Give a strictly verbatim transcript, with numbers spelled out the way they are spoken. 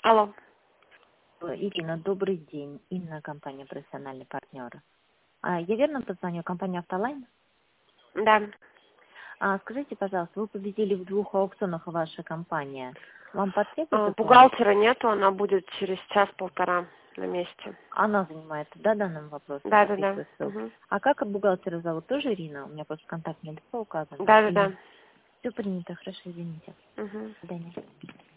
Алло. Ирина, добрый день. Инна, компания «Профессиональный партнер». А, я верно позвоню? Компания «Автолайн»? Да. А, скажите, пожалуйста, вы победили в двух аукционах вашей компании. Вам А, подтвердите помощь? бухгалтера нету, она будет через час-полтора на месте. Она занимается, да, данным вопросом, Да, да, да. подписывает ссылку. Угу. А как бухгалтера зовут? Тоже Ирина? У меня просто контактное лицо указано. Да, да, Или да. все принято? Хорошо, извините. Угу. До свидания.